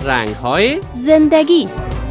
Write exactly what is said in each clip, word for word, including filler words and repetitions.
رنگ‌های زندگی.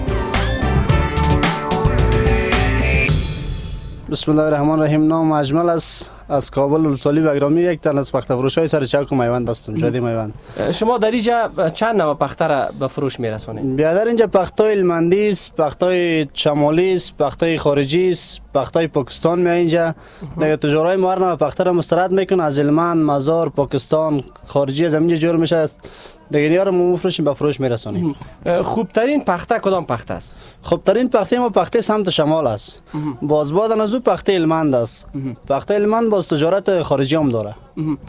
بسم الله الرحمن الرحیم. نام اجمل است، از کابل الطالب اگرامی، یک تن از پخته فروش های سر چوک میوند هستم، جاده میوند. شما در اینجا چند نوع پخته را به فروش میرسونید؟ بیادر اینجا پخته المندی است، پخته شمالی است، پخته خارجی است، پخته پاکستان می اینجا. دیگه تجارای ما هر نوع پخته را مسترد میکنه، از المند، مزار، پاکستان، خارجی از اینجا جور میشه. دیگه نیار ما مفروشیم به فروش میرسونیم. خوبترین پخته کدام پخته است؟ خوبترین پخته ما پخته سمت شمال است. باز بعد از او پخته المند است. پخته المند باز تجارت خارجی هم داره.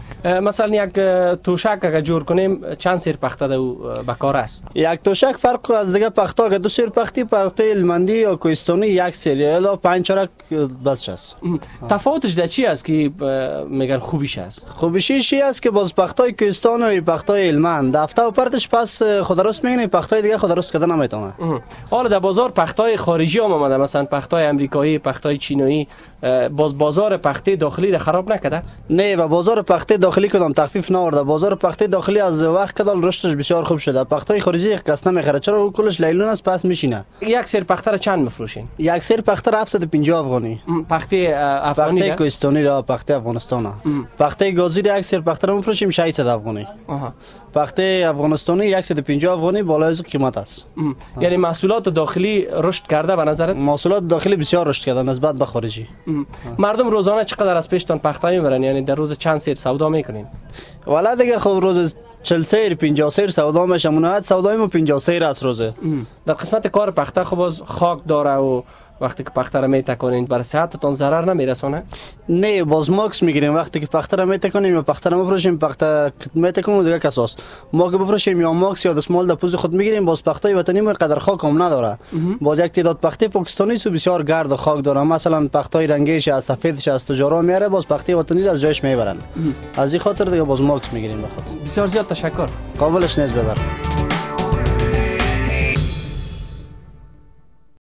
مثلا یک توشک اگه جور کنیم چند سیر پخته دو به کار است؟ یک توشک فرق از دیگه پخته اگه دو سیر پختی، پخته المندی یا کوهستانی یک سیر یا پنج چرک بس است. تفاوتش در چی است که میگن خوبیش است؟ خوبیش چی است که باز پخته کوهستان و پخته المند هفته و پرتش پس خود درست میگن، پخته دیگه خود درست کردن نمیتونه. حالا در بازار پخته خارجی هم اومده، مثلا پخته امریکایی، پخته چینایی، باز بازار پخته داخلی را خراب نکرده؟ نه، با بازار پخته داخلی کدام تخفیف نورده. بازار پخته داخلی از وقت کدال رشدش بسیار خوب شده. پخته خارجی کس نمیخره، چرا او کلش لیلون است، پس میشینه. یک سیر پخته را چند میفروشین؟ یک سیر پخته را هفتصد و پنجاه افغانی. پخته افغانی پخته کوهستانی را پخته افغانستان. پخته گازی را یک سیر پخته را میفروشیم ششصد افغانی. پخته افغانستانی صد و پنجاه افغانی بالای از قیمت است. یعنی محصولات داخلی رشد کرده به نظرت؟ محصولات داخلی بسیار رشد کرده نسبت به خارجی. مردم روزانه چقدر از پیشتان پخته میبرن؟ یعنی در روز چند سیر سودا میکنین؟ والا دیگه خب روز چهل سیر پنجاه سیر سودا میشه. منوعد سودای ما پنجاه سیر است روزه. در قسمت کار پخته خب باز خاک داره و وقتی که پخته را میتکنین بر صحتتون ضرر نمیرسونه؟ نه، باز ماکس میگیریم وقتی که پخته را میتکنیم یا پخته را میفروشیم. پخته میتکنیم دیگه کساس ما که بفروشیم یا ماکس یا دستمال در پوز خود میگیریم. باز پخته وطنی ما قدر خاک هم نداره. باز یک تعداد پخته پاکستانی سو بسیار گرد و خاک داره. مثلا پخته رنگیش از سفیدش از تجارا میاره، باز پخته وطنی از جایش میبرن. از این خاطر دیگه باز ماکس میگیریم. بخاطر بسیار زیاد تشکر. قابلش نیست بدر.